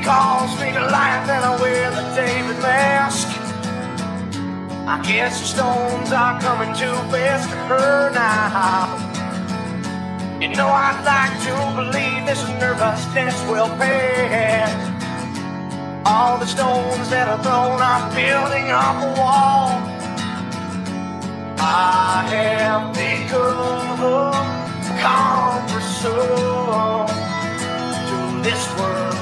calls me to life and I wear the David mask. I guess the stones are coming too fast for her now. You know I'd like to believe this nervousness will pass. All the stones that are thrown are building up a wall. I have become a comfort zone to this world.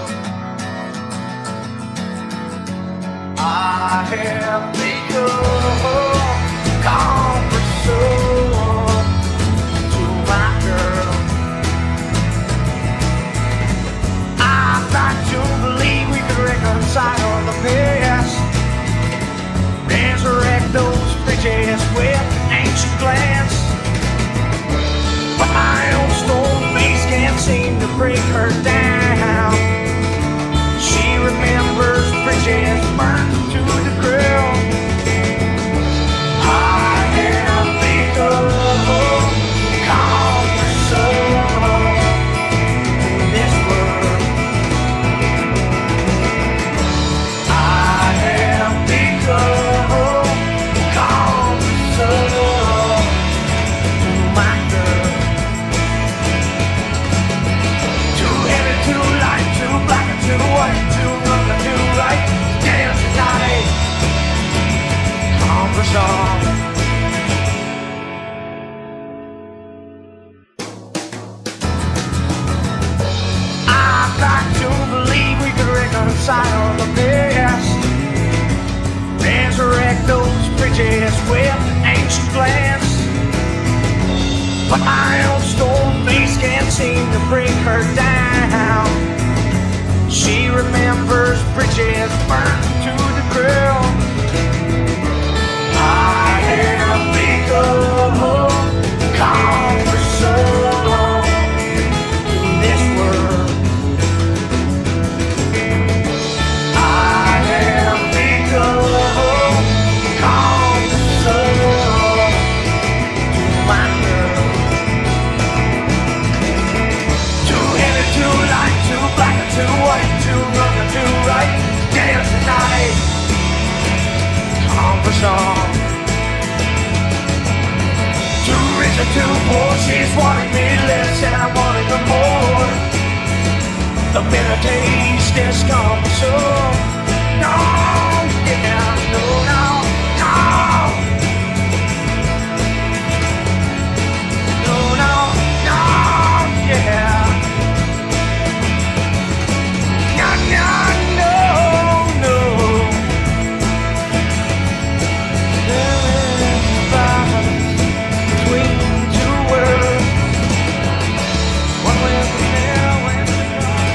I have become a comfort zone to my girl. I'd like to believe we could reconcile the past, resurrect those bridges with an ancient glance. But my old stone face can't seem to break her down. She remembers bridges burned to the ground. I have become a comfort zone in this world. I have become a comfort zone to my girl. Too heavy, too light, too black and too white, too wrong and too right. Dance tonight, comfort zone. I'd like to believe we could reconcile the past, resurrect those bridges with an ancient glance. But my old stone face can't seem to bring her down. She remembers bridges burned to the ground. I have become a comfort zone in this world. I have become a comfort zone to my girl. Too heavy, too light, too black and too white, too wrong and too right. Dance tonight, comfort zone. Too rich or too poor, she's wanting me less and I'm wanting her more. The bitter taste is comfort zone. No, yeah, no, no, no. No, no, no, yeah. No, no, no, no. There is a balance between two worlds. One with the air, with the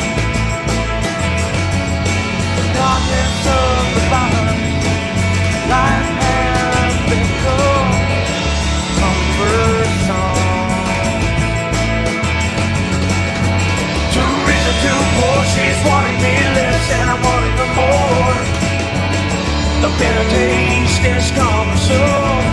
darkness of the balance. Life has become comfort zone. Too rich or too poor, she's wanting me less and I'm wanting her more. The bitter taste is comfort zone.